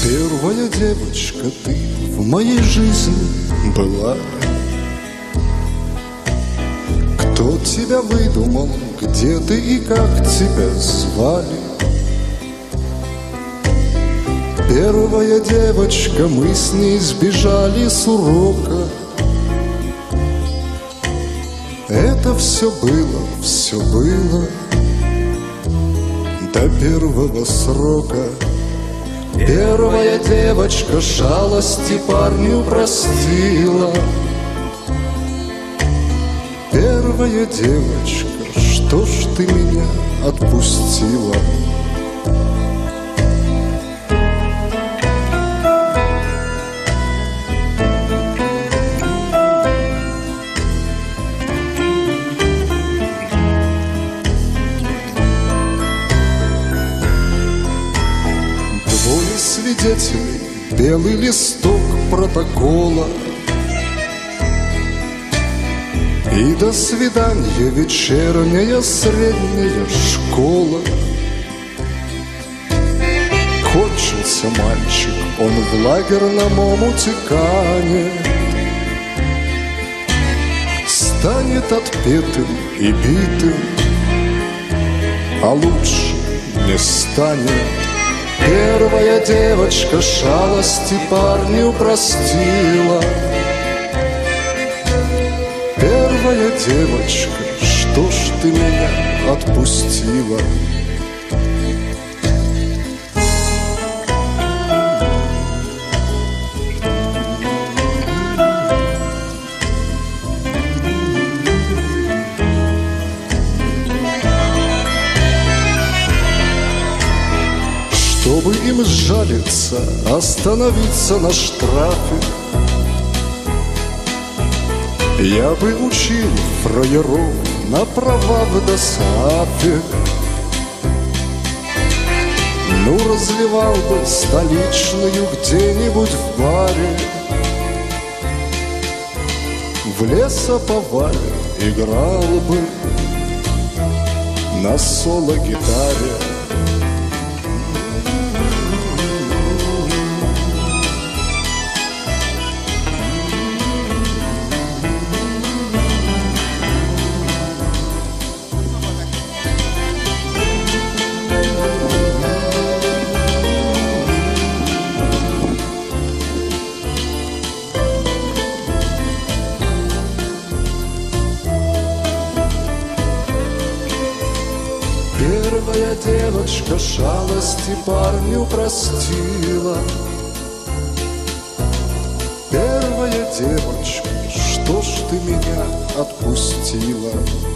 Первая девочка ты в моей жизни была. Кто тебя выдумал, где ты и как тебя звали? Первая девочка, мы с ней сбежали с урока. Это все было до первого срока. Первая девочка шалости парню простила. Первая девочка, что ж ты меня отпустила? Двое свидетелей, белый листок протокола. И до свидания вечерняя средняя школа. Кончился мальчик, он в лагерном омуте канет. Станет отпетым и битым, а лучше не станет. Первая девочка шалости парню простила. Первая девочка, что ж ты меня отпустила? Чтобы им сжалиться, остановиться на штрафе, я бы учил фраеров на права в досаафе. Ну, разливал бы столичную где-нибудь в баре. В лесоповале играл бы на соло-гитаре. Первая девочка шалости парню простила. Первая девочка, что ж ты меня отпустила?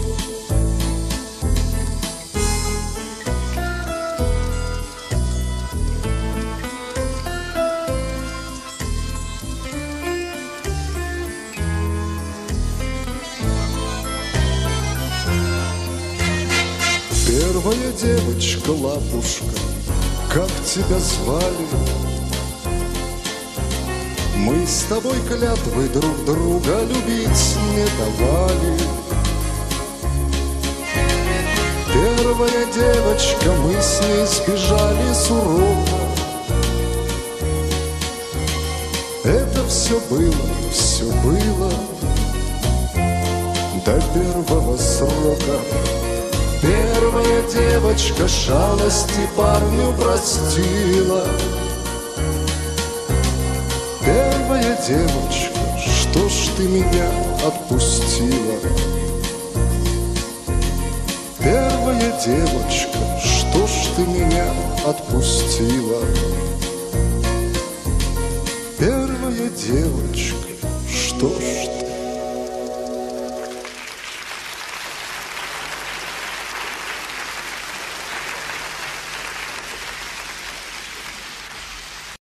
Первая девочка, лапушка, как тебя звали? Мы с тобой клятвы друг друга любить не давали. Первая девочка, мы с ней сбежали с урока. Это все было до первого срока. Первая девочка шалости парню простила. Первая девочка, что ж ты меня отпустила? Первая девочка, что ж ты меня отпустила? Первая девочка, что ж